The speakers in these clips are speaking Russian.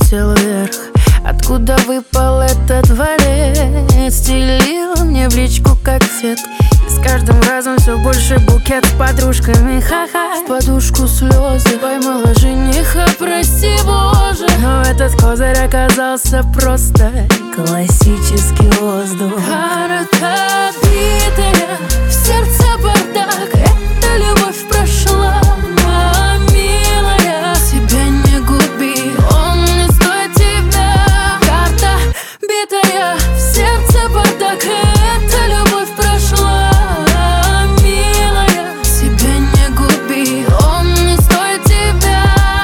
взлетел вверх. Откуда выпал этот дворец? Стелил мне в личку как сетка. И с каждым разом все больше букет с подружками, ха-ха. В подушку слезы, поймала жениха, прости Боже. Но этот козырь оказался просто классический воздух. Карта битая, в сердце бардак. Эта любовь прошла, моя милая. Себя не губи, он не стоит тебя. Карта битая, в сердце бардак. Эта любовь прошла, милая. Себя не губи, он не стоит тебя.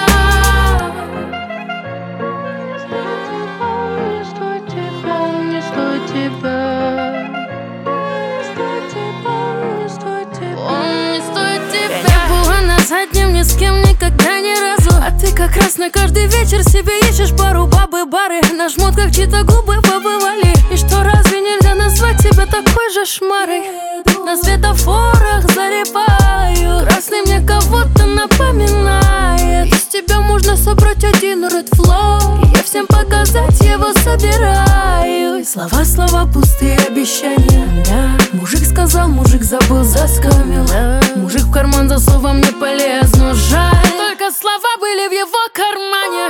Не стоит тебя, не стоит тебя. На заднем ни с кем никогда ни разу. А ты как раз на каждый вечер себе ищешь пару бабы-бары. На жмут как чьи-то губы побывали. И что, разве нельзя назвать тебя такой же шмарой? На светофорах залипаю. Красный мне кого-то напоминает. Из тебя можно собрать один red flow. И я всем показать его собираюсь. Слова пустые обещания, да. Мужик сказал, мужик забыл, заскамил, да. Мужик в карман за словом не полез, но жаль. Только слова были в его кармане.